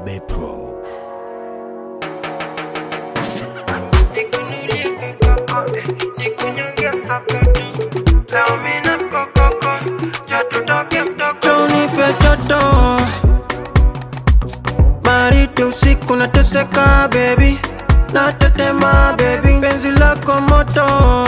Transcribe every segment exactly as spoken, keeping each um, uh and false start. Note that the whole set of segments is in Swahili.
Babe Pro. Johnny Pechoto Mariti usiku nateseka baby, natetema baby, penzi lako moto,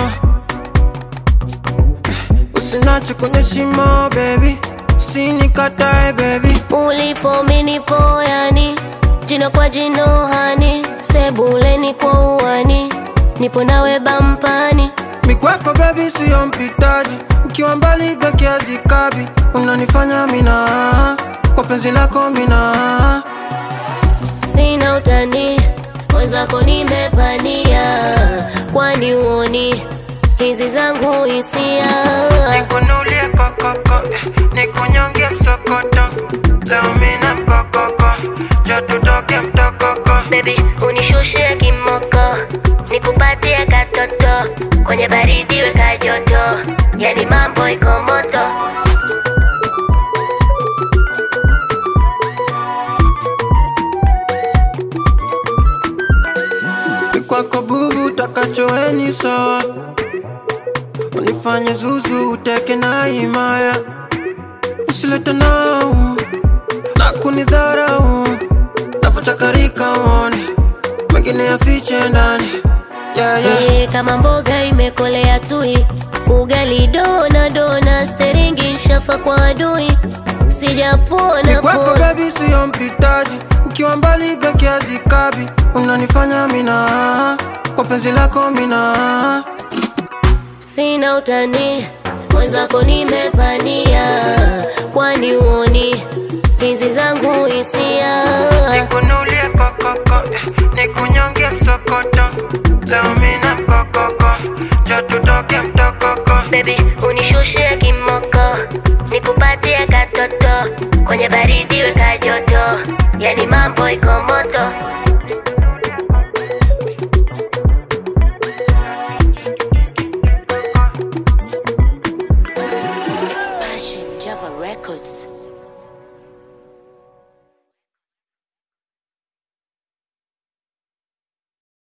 usinache kwenye shimo baby, usinikatae baby. Ulipo minipo yani, jino kwa jino hani, sebuleni kwa uwani, nipo nawe bampani. Mikwako baby siyo mpitaji, ukiwa mbali beki hazikabi, unanifanya mina, kwa penzi lako mina. Sina utani, wenzako nimepania, kwani uoni hizi zangu hisia. Nikunulie kokoko, nikunyonge msokoto, leo mina mkokoko, joto toke mtokoko. Baby unishushe kimoko, nikupatie katoto, kwenye baridi weka joto, yani mambo iko moto. Kwako bubu takachoeni sawa, unifanye zuzu uteke na himaya, usilete nao na kunidharau, nafuta karika uone mengine ya fiche ndani. Yeah, yeah. Hey, kama mboga imekolea tui, ugali dona dona, steringi shafa kwa adui, sijapona kwako baby siyo mpitaji, ukiwa mbali beki hazikabi, unanifanya mina, kwa penzi lako mina. Sina utani, wenzako nimepania, kwani uoni hizi zangu hisia. Nikunulie kokoko, nikunyonge msokoto, leo mina mkokoko, joto toke mtokoko. Baby unishushe kimoko, nikupatie katoto, kwenye baridi weka joto, yani mambo iko